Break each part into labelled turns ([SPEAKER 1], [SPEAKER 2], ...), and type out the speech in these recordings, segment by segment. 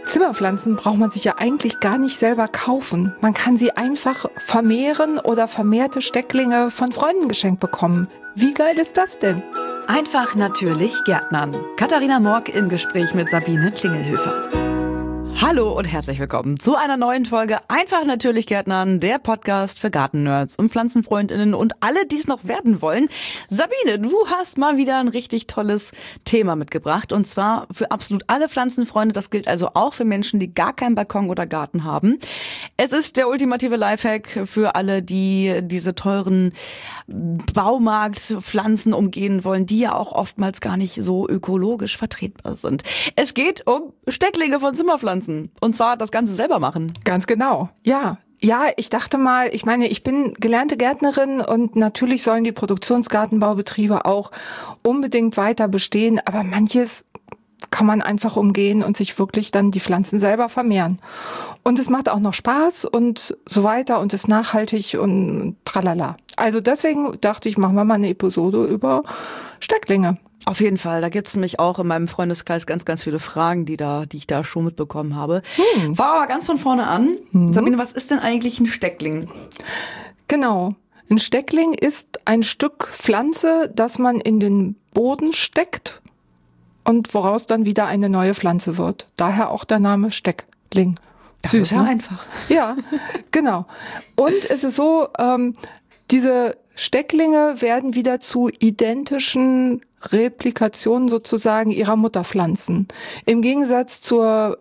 [SPEAKER 1] Zimmerpflanzen braucht man sich ja eigentlich gar nicht selber kaufen. Man kann sie einfach vermehren oder vermehrte Stecklinge von Freunden geschenkt bekommen. Wie geil ist das denn?
[SPEAKER 2] Einfach natürlich Gärtnern. Katharina Morg im Gespräch mit Sabine Klingelhöfer. Hallo und herzlich willkommen zu einer neuen Folge Einfach natürlich Gärtnern, der Podcast für Gartennerds und PflanzenfreundInnen und alle, die es noch werden wollen. Sabine, du hast mal wieder ein richtig tolles Thema mitgebracht und zwar für absolut alle Pflanzenfreunde. Das gilt also auch für Menschen, die gar keinen Balkon oder Garten haben. Es ist der ultimative Lifehack für alle, die diese teuren Baumarktpflanzen umgehen wollen, die ja auch oftmals gar nicht so ökologisch vertretbar sind. Es geht um Stecklinge von Zimmerpflanzen. Und zwar das Ganze selber machen.
[SPEAKER 1] Ganz genau, ja. Ja, ich dachte mal, ich bin gelernte Gärtnerin und natürlich sollen die Produktionsgartenbaubetriebe auch unbedingt weiter bestehen, aber manches kann man einfach umgehen und sich wirklich dann die Pflanzen selber vermehren. Und es macht auch noch Spaß und so weiter und ist nachhaltig und tralala. Also deswegen dachte ich, machen wir mal eine Episode über Stecklinge.
[SPEAKER 2] Auf jeden Fall, da gibt's nämlich auch in meinem Freundeskreis ganz, ganz viele Fragen, die ich da schon mitbekommen habe. War aber ganz von vorne an. Sabine, was ist denn eigentlich ein Steckling?
[SPEAKER 1] Genau, ein Steckling ist ein Stück Pflanze, das man in den Boden steckt und woraus dann wieder eine neue Pflanze wird. Daher auch der Name Steckling.
[SPEAKER 2] Das ist ja einfach.
[SPEAKER 1] Ja, genau. Und es ist so, diese Stecklinge werden wieder zu identischen Replikationen sozusagen ihrer Mutterpflanzen. Im Gegensatz zur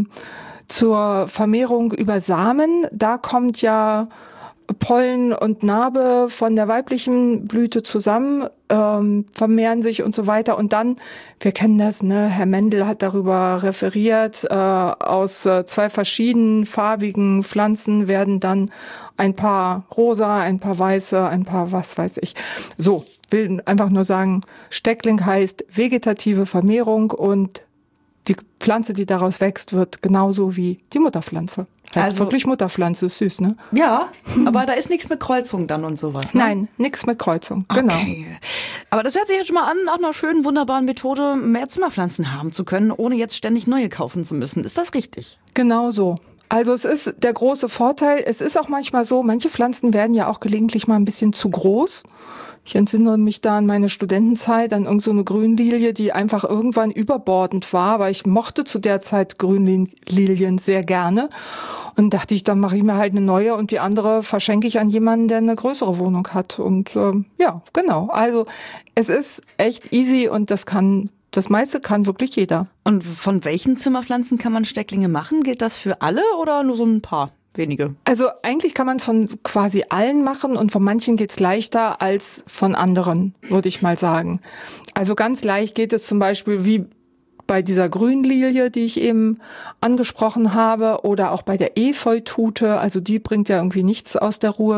[SPEAKER 1] Vermehrung über Samen, da kommt ja Pollen und Narbe von der weiblichen Blüte zusammen, vermehren sich und so weiter. Und dann, wir kennen das, ne? Herr Mendel hat darüber referiert, aus zwei verschiedenen farbigen Pflanzen werden dann ein paar rosa, ein paar weiße, ein paar was weiß ich. So, will einfach nur sagen, Steckling heißt vegetative Vermehrung und die Pflanze, die daraus wächst, wird genauso wie die Mutterpflanze. Heißt also wirklich Mutterpflanze, ist süß, ne?
[SPEAKER 2] Ja, aber da ist nichts mit Kreuzung dann und sowas, ne?
[SPEAKER 1] Nein, nichts mit Kreuzung, genau.
[SPEAKER 2] Okay. Aber das hört sich jetzt schon mal an, nach einer schönen, wunderbaren Methode, mehr Zimmerpflanzen haben zu können, ohne jetzt ständig neue kaufen zu müssen. Ist das richtig?
[SPEAKER 1] Genau so. Also es ist der große Vorteil, es ist auch manchmal so, manche Pflanzen werden ja auch gelegentlich mal ein bisschen zu groß. Ich entsinne mich da an meine Studentenzeit, an irgend so eine Grünlilie, die einfach irgendwann überbordend war, aber ich mochte zu der Zeit Grünlilien sehr gerne. Und dachte ich, dann mache ich mir halt eine neue und die andere verschenke ich an jemanden, der eine größere Wohnung hat. Und ja, genau. Also es ist echt easy und das meiste kann wirklich jeder.
[SPEAKER 2] Und von welchen Zimmerpflanzen kann man Stecklinge machen? Gilt das für alle oder nur so ein paar? Wenige.
[SPEAKER 1] Also eigentlich kann man es von quasi allen machen und von manchen geht's leichter als von anderen, würde ich mal sagen. Also ganz leicht geht es zum Beispiel wie bei dieser Grünlilie, die ich eben angesprochen habe, oder auch bei der Efeutute, also die bringt ja irgendwie nichts aus der Ruhe.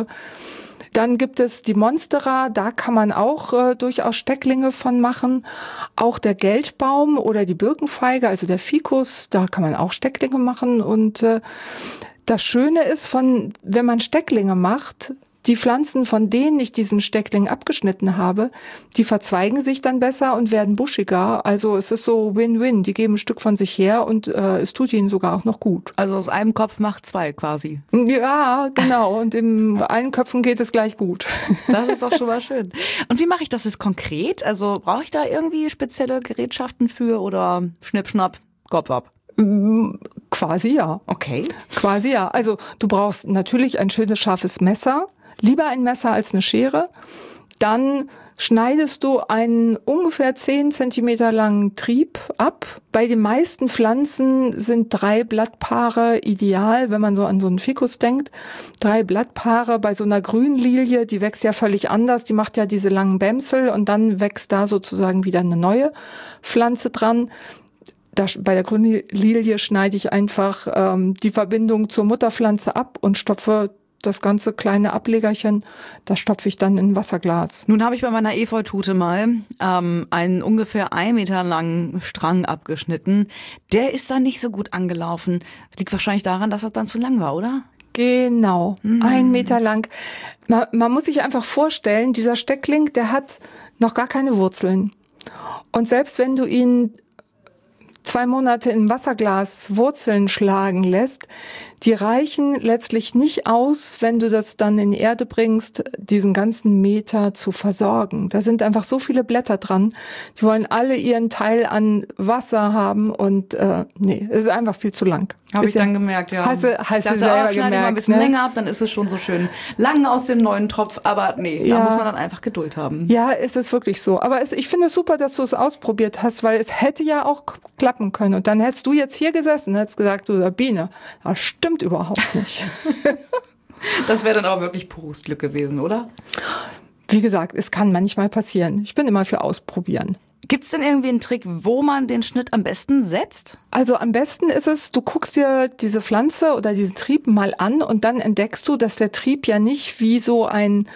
[SPEAKER 1] Dann gibt es die Monstera, da kann man auch durchaus Stecklinge von machen. Auch der Geldbaum oder die Birkenfeige, also der Ficus, da kann man auch Stecklinge machen. Und das Schöne ist, wenn man Stecklinge macht, die Pflanzen, von denen ich diesen Steckling abgeschnitten habe, die verzweigen sich dann besser und werden buschiger. Also es ist so Win-Win. Die geben ein Stück von sich her und es tut ihnen sogar auch noch gut.
[SPEAKER 2] Also aus einem Kopf macht zwei quasi.
[SPEAKER 1] Ja, genau. Und in allen Köpfen geht es gleich gut.
[SPEAKER 2] Das ist doch schon mal schön. Und wie mache ich das jetzt konkret? Also brauche ich da irgendwie spezielle Gerätschaften für oder Schnipp, Schnapp, Kopf ab?
[SPEAKER 1] Quasi ja.
[SPEAKER 2] Okay.
[SPEAKER 1] Quasi ja. Also du brauchst natürlich ein schönes, scharfes Messer. Lieber ein Messer als eine Schere. Dann schneidest du einen ungefähr 10 Zentimeter langen Trieb ab. Bei den meisten Pflanzen sind 3 Blattpaare ideal, wenn man so an so einen Ficus denkt. 3 Blattpaare bei so einer Grünlilie, die wächst ja völlig anders. Die macht ja diese langen Bämsel und dann wächst da sozusagen wieder eine neue Pflanze dran. Bei der Grünlilie schneide ich einfach die Verbindung zur Mutterpflanze ab und stopfe das ganze kleine Ablegerchen, das stopfe ich dann in ein Wasserglas.
[SPEAKER 2] Nun habe ich bei meiner Efeutute mal einen ungefähr 1 Meter langen Strang abgeschnitten. Der ist dann nicht so gut angelaufen. Das liegt wahrscheinlich daran, dass das dann zu lang war, oder?
[SPEAKER 1] Genau, 1 Meter lang. Man muss sich einfach vorstellen, dieser Steckling, der hat noch gar keine Wurzeln. Und selbst wenn du ihn 2 Monate im Wasserglas Wurzeln schlagen lässt, die reichen letztlich nicht aus, wenn du das dann in die Erde bringst, diesen ganzen Meter zu versorgen. Da sind einfach so viele Blätter dran, die wollen alle ihren Teil an Wasser haben und nee, es ist einfach viel zu lang.
[SPEAKER 2] Habe ich dann gemerkt, ja.
[SPEAKER 1] Hast du selber gemerkt,
[SPEAKER 2] mal ein bisschen
[SPEAKER 1] ne?
[SPEAKER 2] länger ab, dann ist es schon so schön lang aus dem neuen Topf, aber nee, da muss man dann einfach Geduld haben.
[SPEAKER 1] Ja, es ist wirklich so. Aber ich finde es super, dass du es ausprobiert hast, weil es hätte ja auch klappen können. Und dann hättest du jetzt hier gesessen und hättest gesagt, du Sabine, das stimmt überhaupt nicht.
[SPEAKER 2] Das wäre dann aber wirklich pures Glück gewesen, oder?
[SPEAKER 1] Wie gesagt, es kann manchmal passieren. Ich bin immer für Ausprobieren.
[SPEAKER 2] Gibt es denn irgendwie einen Trick, wo man den Schnitt am besten setzt?
[SPEAKER 1] Also am besten ist es, du guckst dir diese Pflanze oder diesen Trieb mal an und dann entdeckst du, dass der Trieb ja nicht wie so ein,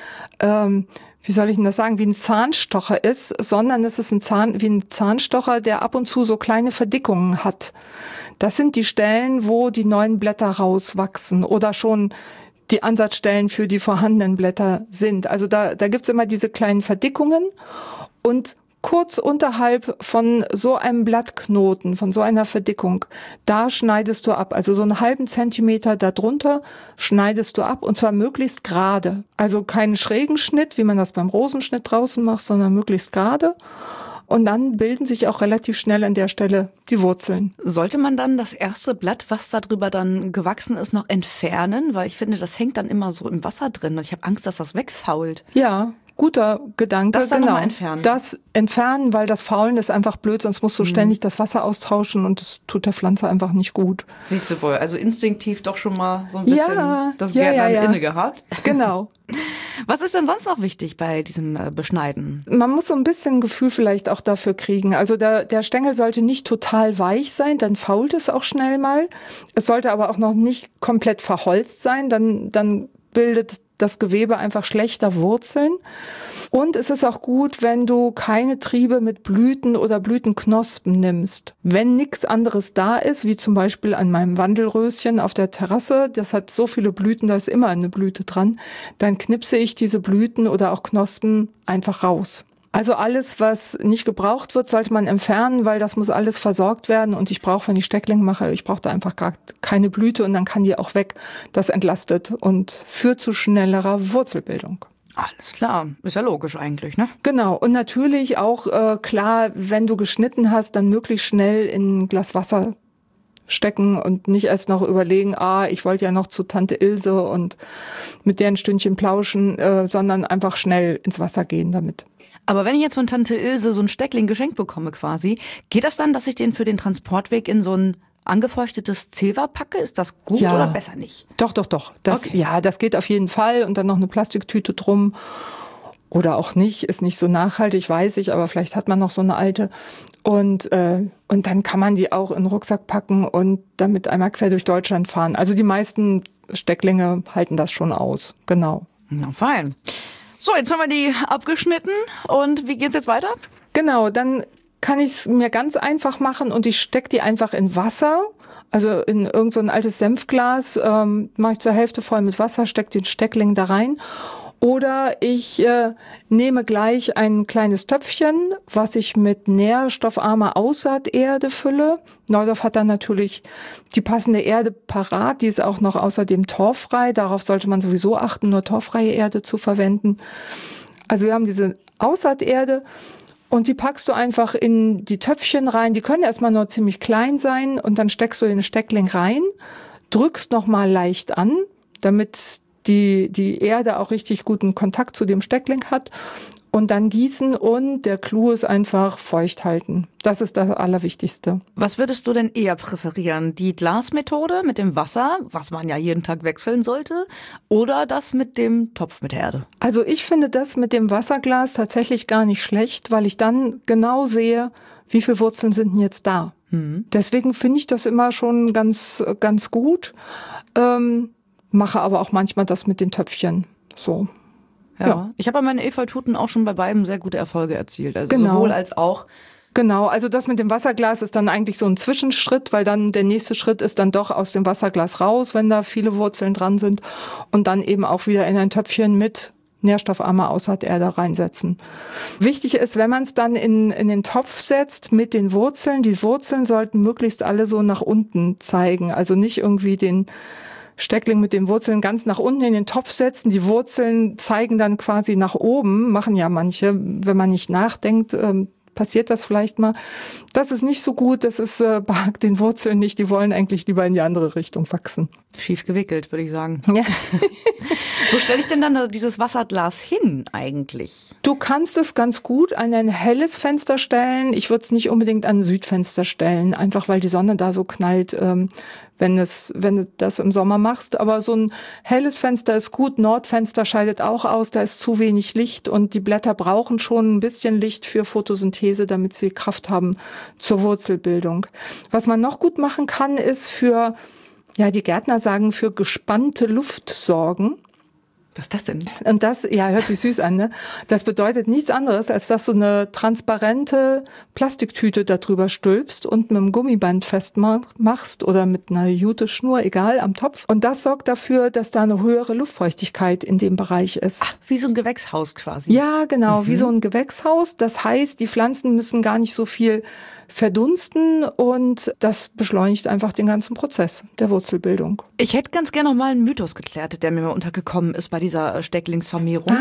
[SPEAKER 1] wie soll ich denn das sagen, wie ein Zahnstocher ist, sondern es ist wie ein Zahnstocher, der ab und zu so kleine Verdickungen hat. Das sind die Stellen, wo die neuen Blätter rauswachsen oder schon die Ansatzstellen für die vorhandenen Blätter sind. Also da gibt's immer diese kleinen Verdickungen und kurz unterhalb von so einem Blattknoten, von so einer Verdickung, da schneidest du ab. Also so einen halben Zentimeter darunter schneidest du ab und zwar möglichst gerade. Also keinen schrägen Schnitt, wie man das beim Rosenschnitt draußen macht, sondern möglichst gerade. Und dann bilden sich auch relativ schnell an der Stelle die Wurzeln.
[SPEAKER 2] Sollte man dann das erste Blatt, was darüber dann gewachsen ist, noch entfernen? Weil ich finde, das hängt dann immer so im Wasser drin und ich habe Angst, dass das wegfault.
[SPEAKER 1] Ja, guter Gedanke.
[SPEAKER 2] Das dann nochmal entfernen.
[SPEAKER 1] Das entfernen, weil das Faulen ist einfach blöd, sonst musst du ständig das Wasser austauschen und das tut der Pflanze einfach nicht gut.
[SPEAKER 2] Siehst du wohl, also instinktiv doch schon mal so ein bisschen das Gärtnern inne gehabt.
[SPEAKER 1] Genau.
[SPEAKER 2] Was ist denn sonst noch wichtig bei diesem Beschneiden?
[SPEAKER 1] Man muss so ein bisschen Gefühl vielleicht auch dafür kriegen. Also der Stängel sollte nicht total weich sein, dann fault es auch schnell mal. Es sollte aber auch noch nicht komplett verholzt sein, dann bildet das Gewebe einfach schlechter Wurzeln. Und es ist auch gut, wenn du keine Triebe mit Blüten oder Blütenknospen nimmst. Wenn nichts anderes da ist, wie zum Beispiel an meinem Wandelröschen auf der Terrasse, das hat so viele Blüten, da ist immer eine Blüte dran, dann knipse ich diese Blüten oder auch Knospen einfach raus. Also alles, was nicht gebraucht wird, sollte man entfernen, weil das muss alles versorgt werden und ich brauche, wenn ich Steckling mache, ich brauche da einfach gar keine Blüte und dann kann die auch weg. Das entlastet und führt zu schnellerer Wurzelbildung.
[SPEAKER 2] Alles klar, ist ja logisch eigentlich, ne?
[SPEAKER 1] Genau, und natürlich auch klar, wenn du geschnitten hast, dann möglichst schnell in ein Glas Wasser stecken und nicht erst noch überlegen, ich wollte ja noch zu Tante Ilse und mit der ein Stündchen plauschen, sondern einfach schnell ins Wasser gehen damit.
[SPEAKER 2] Aber wenn ich jetzt von Tante Ilse so ein Steckling geschenkt bekomme quasi, geht das dann, dass ich den für den Transportweg in so ein angefeuchtetes Zewa packe? Ist das gut oder besser nicht?
[SPEAKER 1] Doch. Ja, das geht auf jeden Fall und dann noch eine Plastiktüte drum. Oder auch nicht, ist nicht so nachhaltig, weiß ich, aber vielleicht hat man noch so eine alte. Und dann kann man die auch in den Rucksack packen und damit einmal quer durch Deutschland fahren. Also die meisten Stecklinge halten das schon aus, genau.
[SPEAKER 2] Na fein. So, jetzt haben wir die abgeschnitten und wie geht's jetzt weiter?
[SPEAKER 1] Genau, dann kann ich es mir ganz einfach machen und ich stecke die einfach in Wasser. Also in irgend so ein altes Senfglas mache ich zur Hälfte voll mit Wasser, stecke den Steckling da rein. Oder ich nehme gleich ein kleines Töpfchen, was ich mit nährstoffarmer Aussaaterde fülle. Neudorf hat dann natürlich die passende Erde parat. Die ist auch noch außerdem torffrei. Darauf sollte man sowieso achten, nur torffreie Erde zu verwenden. Also wir haben diese Aussaaterde und die packst du einfach in die Töpfchen rein. Die können erstmal nur ziemlich klein sein und dann steckst du den Steckling rein, drückst nochmal leicht an, damit die Erde auch richtig guten Kontakt zu dem Steckling hat und dann gießen und der Clou ist einfach feucht halten. Das ist das Allerwichtigste.
[SPEAKER 2] Was würdest du denn eher präferieren? Die Glasmethode mit dem Wasser, was man ja jeden Tag wechseln sollte, oder das mit dem Topf mit der Erde? Also
[SPEAKER 1] ich finde das mit dem Wasserglas tatsächlich gar nicht schlecht, weil ich dann genau sehe, wie viele Wurzeln sind denn jetzt da. Deswegen finde ich das immer schon ganz, ganz gut. Mache aber auch manchmal das mit den Töpfchen. So.
[SPEAKER 2] Ja. Ich habe bei meinen Efeututen auch schon bei beiden sehr gute Erfolge erzielt. Also sowohl als auch.
[SPEAKER 1] Genau, also das mit dem Wasserglas ist dann eigentlich so ein Zwischenschritt, weil dann der nächste Schritt ist dann doch aus dem Wasserglas raus, wenn da viele Wurzeln dran sind und dann eben auch wieder in ein Töpfchen mit nährstoffarme Aussaaterde reinsetzen. Wichtig ist, wenn man es dann in den Topf setzt mit den Wurzeln, die Wurzeln sollten möglichst alle so nach unten zeigen, also nicht irgendwie den Steckling mit den Wurzeln ganz nach unten in den Topf setzen. Die Wurzeln zeigen dann quasi nach oben, machen ja manche, wenn man nicht nachdenkt, passiert das vielleicht mal. Das ist nicht so gut, das ist behagt den Wurzeln nicht, die wollen eigentlich lieber in die andere Richtung wachsen.
[SPEAKER 2] Schief gewickelt, würde ich sagen.
[SPEAKER 1] Ja.
[SPEAKER 2] Wo stelle ich denn dann dieses Wasserglas hin eigentlich?
[SPEAKER 1] Du kannst es ganz gut an ein helles Fenster stellen. Ich würde es nicht unbedingt an ein Südfenster stellen, einfach weil die Sonne da so knallt, wenn du das im Sommer machst. Aber so ein helles Fenster ist gut. Nordfenster scheidet auch aus, da ist zu wenig Licht und die Blätter brauchen schon ein bisschen Licht für Photosynthese, damit sie Kraft haben zur Wurzelbildung. Was man noch gut machen kann, ist die Gärtner sagen, für gespannte Luft sorgen.
[SPEAKER 2] Was ist das denn?
[SPEAKER 1] Und das, hört sich süß an, ne? Das bedeutet nichts anderes, als dass du eine transparente Plastiktüte darüber stülpst und mit einem Gummiband festmachst oder mit einer Jute-Schnur, egal, am Topf. Und das sorgt dafür, dass da eine höhere Luftfeuchtigkeit in dem Bereich ist.
[SPEAKER 2] Ach, wie so ein Gewächshaus quasi.
[SPEAKER 1] Ja, genau, wie so ein Gewächshaus. Das heißt, die Pflanzen müssen gar nicht so viel verdunsten und das beschleunigt einfach den ganzen Prozess der Wurzelbildung.
[SPEAKER 2] Ich hätte ganz gerne noch mal einen Mythos geklärt, der mir mal untergekommen ist bei dieser Stecklingsvermehrung.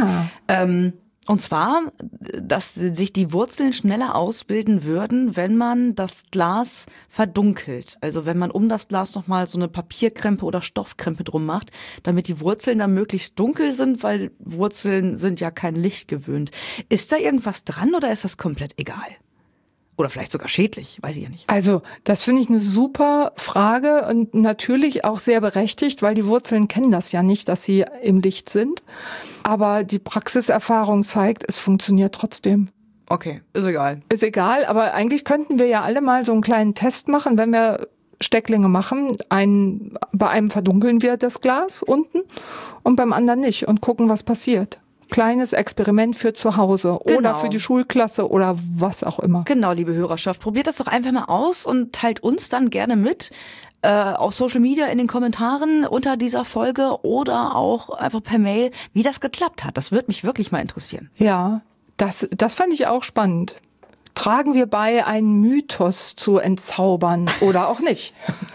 [SPEAKER 2] Und zwar, dass sich die Wurzeln schneller ausbilden würden, wenn man das Glas verdunkelt. Also wenn man um das Glas nochmal so eine Papierkrempe oder Stoffkrempe drum macht, damit die Wurzeln dann möglichst dunkel sind, weil Wurzeln sind ja kein Licht gewöhnt. Ist da irgendwas dran oder ist das komplett egal? Oder vielleicht sogar schädlich, weiß ich ja nicht.
[SPEAKER 1] Also das finde ich eine super Frage und natürlich auch sehr berechtigt, weil die Wurzeln kennen das ja nicht, dass sie im Licht sind. Aber die Praxiserfahrung zeigt, es funktioniert trotzdem.
[SPEAKER 2] Okay, ist egal.
[SPEAKER 1] Ist egal, aber eigentlich könnten wir ja alle mal so einen kleinen Test machen, wenn wir Stecklinge machen. Bei einem verdunkeln wir das Glas unten und beim anderen nicht und gucken, was passiert. Kleines Experiment für zu Hause oder für die Schulklasse oder was auch immer.
[SPEAKER 2] Genau, liebe Hörerschaft, probiert das doch einfach mal aus und teilt uns dann gerne mit auf Social Media in den Kommentaren unter dieser Folge oder auch einfach per Mail, wie das geklappt hat. Das würde mich wirklich mal interessieren.
[SPEAKER 1] Ja, das fand ich auch spannend. Tragen wir bei, einen Mythos zu entzaubern oder auch nicht.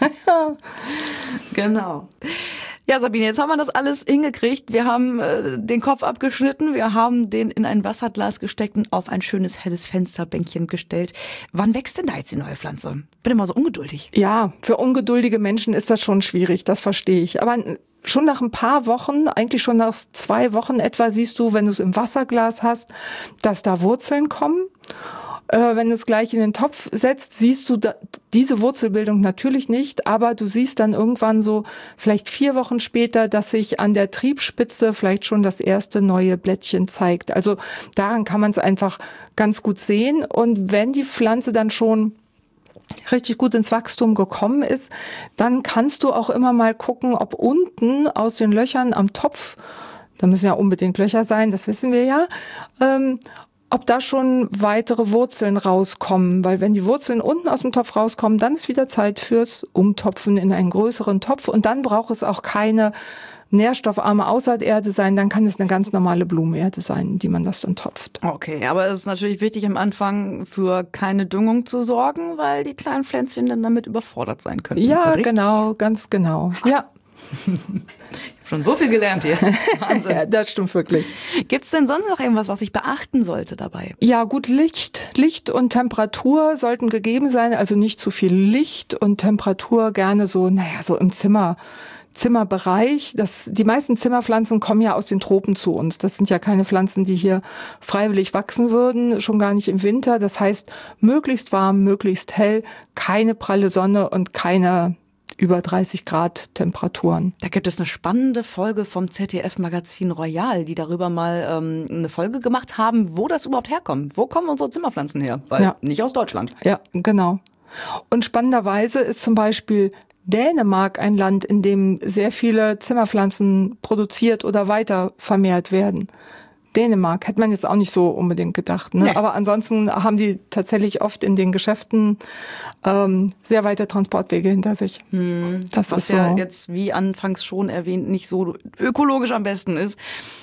[SPEAKER 2] Genau. Ja, Sabine, jetzt haben wir das alles hingekriegt. Wir haben den Kopf abgeschnitten, wir haben den in ein Wasserglas gesteckt und auf ein schönes helles Fensterbänkchen gestellt. Wann wächst denn da jetzt die neue Pflanze? Bin immer so ungeduldig.
[SPEAKER 1] Ja, für ungeduldige Menschen ist das schon schwierig, das verstehe ich. Aber schon nach ein paar Wochen, eigentlich schon nach 2 Wochen etwa, siehst du, wenn du es im Wasserglas hast, dass da Wurzeln kommen. Wenn du es gleich in den Topf setzt, siehst du diese Wurzelbildung natürlich nicht, aber du siehst dann irgendwann so vielleicht 4 Wochen später, dass sich an der Triebspitze vielleicht schon das erste neue Blättchen zeigt. Also daran kann man es einfach ganz gut sehen. Und wenn die Pflanze dann schon richtig gut ins Wachstum gekommen ist, dann kannst du auch immer mal gucken, ob unten aus den Löchern am Topf, da müssen ja unbedingt Löcher sein, das wissen wir ja, ob da schon weitere Wurzeln rauskommen. Weil wenn die Wurzeln unten aus dem Topf rauskommen, dann ist wieder Zeit fürs Umtopfen in einen größeren Topf. Und dann braucht es auch keine nährstoffarme Aussaaterde sein, dann kann es eine ganz normale Blumenerde sein, die man das dann topft.
[SPEAKER 2] Okay, aber es ist natürlich wichtig, am Anfang für keine Düngung zu sorgen, weil die kleinen Pflänzchen dann damit überfordert sein können.
[SPEAKER 1] Ja, genau, ganz genau. Ja.
[SPEAKER 2] Schon so viel gelernt hier. Wahnsinn.
[SPEAKER 1] Ja, das stimmt wirklich.
[SPEAKER 2] Gibt's denn sonst noch irgendwas, was ich beachten sollte dabei?
[SPEAKER 1] Ja, gut, Licht und Temperatur sollten gegeben sein, also nicht zu viel Licht und Temperatur gerne so, so im Zimmerbereich. Die meisten Zimmerpflanzen kommen ja aus den Tropen zu uns. Das sind ja keine Pflanzen, die hier freiwillig wachsen würden, schon gar nicht im Winter. Das heißt, möglichst warm, möglichst hell, keine pralle Sonne und keine über 30 Grad Temperaturen.
[SPEAKER 2] Da gibt es eine spannende Folge vom ZDF-Magazin Royal, die darüber mal eine Folge gemacht haben, wo das überhaupt herkommt. Wo kommen unsere Zimmerpflanzen her? Weil nicht aus Deutschland.
[SPEAKER 1] Ja, genau. Und spannenderweise ist zum Beispiel Dänemark ein Land, in dem sehr viele Zimmerpflanzen produziert oder weiter vermehrt werden. Dänemark hätte man jetzt auch nicht so unbedingt gedacht, ne? Nee. Aber ansonsten haben die tatsächlich oft in den Geschäften sehr weite Transportwege hinter sich.
[SPEAKER 2] Das was ist ja so, jetzt, wie anfangs schon erwähnt, nicht so ökologisch am besten ist.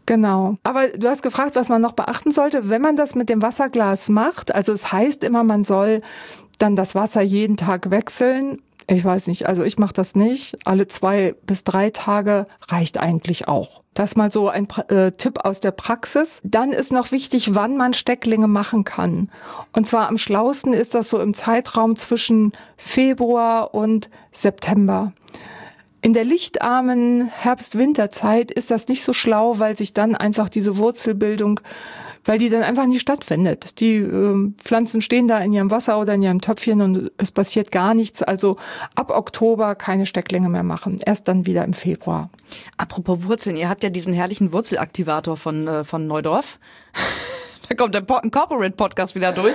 [SPEAKER 1] Genau. Aber du hast gefragt, was man noch beachten sollte, wenn man das mit dem Wasserglas macht. Also es heißt immer, man soll dann das Wasser jeden Tag wechseln. Ich weiß nicht, also ich mache das nicht. Alle 2 bis 3 Tage reicht eigentlich auch. Das ist mal so ein Tipp aus der Praxis. Dann ist noch wichtig, wann man Stecklinge machen kann. Und zwar am schlausten ist das so im Zeitraum zwischen Februar und September. In der lichtarmen Herbst-Winterzeit ist das nicht so schlau, weil sich dann einfach diese Wurzelbildung, weil die dann einfach nicht stattfindet. Die Pflanzen stehen da in ihrem Wasser oder in ihrem Töpfchen und es passiert gar nichts. Also ab Oktober keine Stecklinge mehr machen. Erst dann wieder im Februar.
[SPEAKER 2] Apropos Wurzeln, ihr habt ja diesen herrlichen Wurzelaktivator von Neudorf. Da kommt der Corporate-Podcast wieder durch.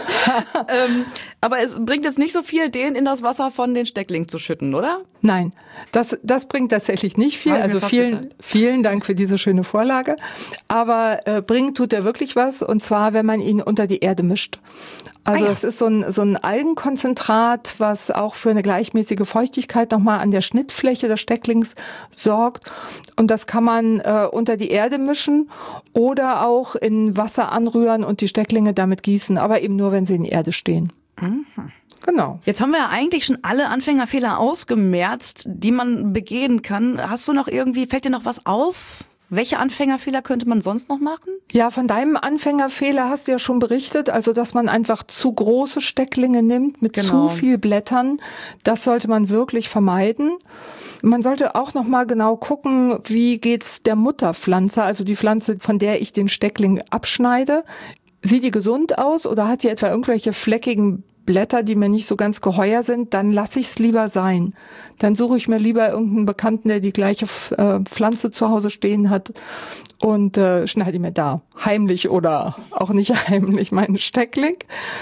[SPEAKER 2] Aber es bringt jetzt nicht so viel, den in das Wasser von den Stecklingen zu schütten, oder?
[SPEAKER 1] Nein, das bringt tatsächlich nicht viel. Also vielen Dank für diese schöne Vorlage. Aber bringt tut er wirklich was, und zwar, wenn man ihn unter die Erde mischt. Also es ist so ein Algenkonzentrat, was auch für eine gleichmäßige Feuchtigkeit nochmal an der Schnittfläche des Stecklings sorgt. Und das kann man unter die Erde mischen oder auch in Wasser anrühren und die Stecklinge damit gießen, aber eben nur, wenn sie in die Erde stehen.
[SPEAKER 2] Mhm.
[SPEAKER 1] Genau.
[SPEAKER 2] Jetzt haben wir ja eigentlich schon alle Anfängerfehler ausgemerzt, die man begehen kann. Fällt dir noch was auf? Welche Anfängerfehler könnte man sonst noch machen?
[SPEAKER 1] Ja, von deinem Anfängerfehler hast du ja schon berichtet, also dass man einfach zu große Stecklinge nimmt mit zu viel Blättern. Das sollte man wirklich vermeiden. Man sollte auch noch mal genau gucken, wie geht's der Mutterpflanze, also die Pflanze, von der ich den Steckling abschneide. Sieht die gesund aus oder hat die etwa irgendwelche fleckigen Blätter, die mir nicht so ganz geheuer sind, dann lasse ich es lieber sein. Dann suche ich mir lieber irgendeinen Bekannten, der die gleiche Pflanze zu Hause stehen hat und schneide mir da heimlich oder auch nicht heimlich meinen Steckling.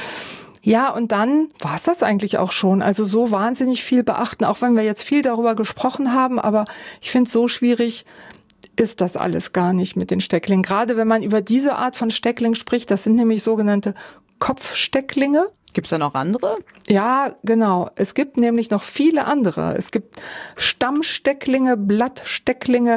[SPEAKER 1] Ja, und dann war es das eigentlich auch schon. Also so wahnsinnig viel beachten, auch wenn wir jetzt viel darüber gesprochen haben, aber ich finde es so schwierig, ist das alles gar nicht mit den Stecklingen. Gerade wenn man über diese Art von Steckling spricht, das sind nämlich sogenannte Kopfstecklinge.
[SPEAKER 2] Gibt's da noch andere?
[SPEAKER 1] Ja, genau. Es gibt nämlich noch viele andere. Es gibt Stammstecklinge, Blattstecklinge,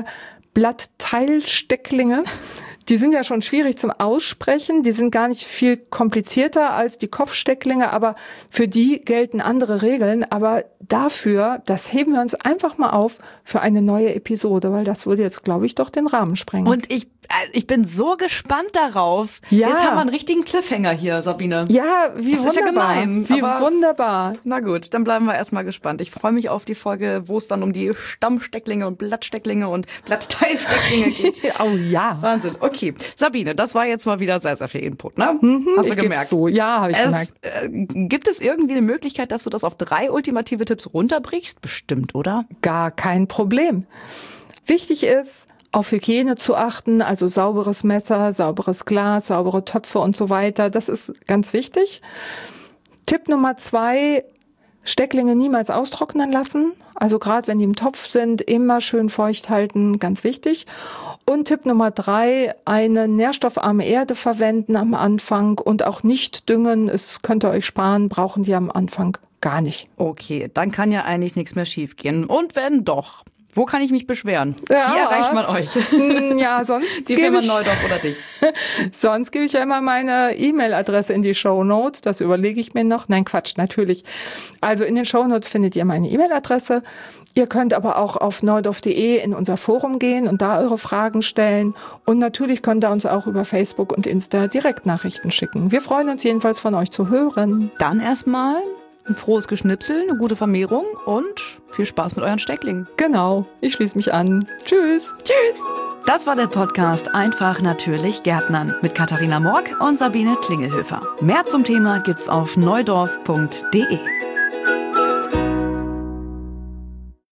[SPEAKER 1] Blattteilstecklinge. Die sind ja schon schwierig zum Aussprechen. Die sind gar nicht viel komplizierter als die Kopfstecklinge, aber für die gelten andere Regeln. Aber dafür, das heben wir uns einfach mal auf für eine neue Episode, weil das würde jetzt, glaube ich, doch den Rahmen sprengen.
[SPEAKER 2] Und ich bin so gespannt darauf.
[SPEAKER 1] Ja.
[SPEAKER 2] Jetzt haben wir einen richtigen Cliffhanger hier, Sabine.
[SPEAKER 1] Ja, wie
[SPEAKER 2] das
[SPEAKER 1] wunderbar.
[SPEAKER 2] Ist ja gemein,
[SPEAKER 1] wie wunderbar.
[SPEAKER 2] Na gut, dann bleiben wir erstmal gespannt. Ich freue mich auf die Folge, wo es dann um die Stammstecklinge und Blattstecklinge und Blattteilstecklinge geht.
[SPEAKER 1] Oh ja.
[SPEAKER 2] Wahnsinn. Okay, Sabine, das war jetzt mal wieder sehr, sehr viel Input, ne? Hast du gemerkt?
[SPEAKER 1] So. Ja, habe ich gemerkt.
[SPEAKER 2] Gibt es irgendwie eine Möglichkeit, dass du das auf 3 ultimative Tipps runterbrichst? Bestimmt, oder?
[SPEAKER 1] Gar kein Problem. Wichtig ist, auf Hygiene zu achten, also sauberes Messer, sauberes Glas, saubere Töpfe und so weiter. Das ist ganz wichtig. Tipp Nummer 2, Stecklinge niemals austrocknen lassen. Also gerade wenn die im Topf sind, immer schön feucht halten, ganz wichtig. Und Tipp Nummer 3, eine nährstoffarme Erde verwenden am Anfang und auch nicht düngen. Es könnt ihr euch sparen, brauchen die am Anfang gar nicht.
[SPEAKER 2] Okay, dann kann ja eigentlich nichts mehr schief gehen. Und wenn doch, wo kann ich mich beschweren?
[SPEAKER 1] Ja.
[SPEAKER 2] Wie erreicht man euch?
[SPEAKER 1] Ja, sonst
[SPEAKER 2] die Firma Neudorf oder dich?
[SPEAKER 1] Sonst gebe ich ja immer meine E-Mail-Adresse in die Shownotes. Das überlege ich mir noch. Nein, Quatsch, natürlich. Also in den Shownotes findet ihr meine E-Mail-Adresse. Ihr könnt aber auch auf neudorf.de in unser Forum gehen und da eure Fragen stellen. Und natürlich könnt ihr uns auch über Facebook und Insta Direktnachrichten schicken. Wir freuen uns jedenfalls, von euch zu hören.
[SPEAKER 2] Dann erstmal ein frohes Geschnipsel, eine gute Vermehrung und viel Spaß mit euren Stecklingen.
[SPEAKER 1] Genau, ich schließe mich an. Tschüss.
[SPEAKER 2] Tschüss. Das war der Podcast Einfach natürlich Gärtnern mit Katharina Morg und Sabine Klingelhöfer. Mehr zum Thema gibt's auf neudorf.de.